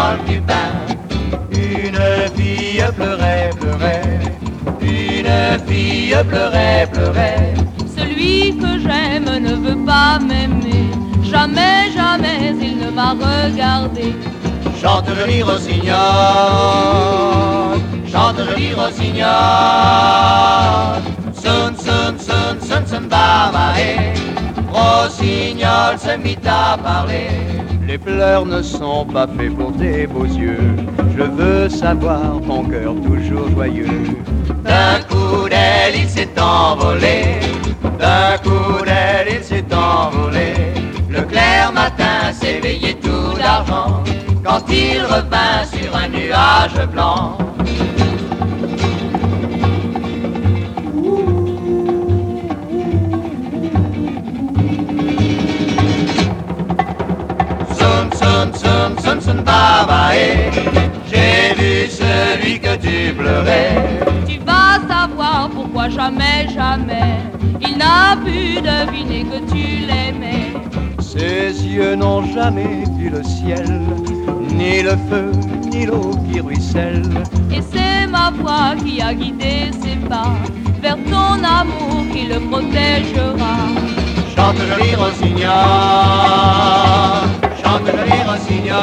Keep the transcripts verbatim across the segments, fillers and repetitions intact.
rossignol cubain. Une fille pleurait, pleurait, une fille pleurait, pleurait. Celui que j'aime ne veut pas m'aimer, jamais, jamais il ne m'a regardé. Chante joli rossignol, chante joli rossignol. Sun, sun, sun, sun, sun, bavae. Rossignol se mit à parler. Les pleurs ne sont pas faits pour tes beaux yeux. Je veux savoir ton cœur toujours joyeux. D'un coup d'aile il s'est envolé, d'un coup d'aile il s'est envolé. Le clair matin s'éveillait tout d'argent quand il revint sur un nuage blanc. Sun, sun, sun, sun, sun, bavae. J'ai vu celui que tu pleurais. Tu vas savoir pourquoi jamais, jamais il n'a pu deviner que tu l'aimais. Ses yeux n'ont jamais vu le ciel, ni le feu, ni l'eau qui ruisselle. Et c'est ma voix qui a guidé ses pas vers ton amour qui le protégera. Chante joli rossignol, chante joli rossignol.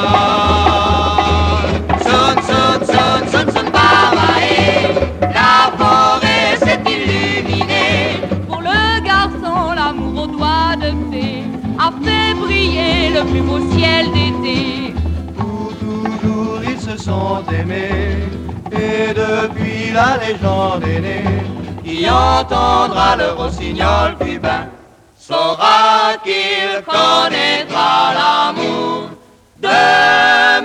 Son, son, son, son, son, bavae. La forêt s'est illuminée. Pour le garçon, l'amour aux doigts de fée a fait briller le plus beau ciel d'été. Pour toujours ils se sont aimés, et depuis la légende est née. Qui entendra le rossignol cubain saura qu'il connaîtra l'amour de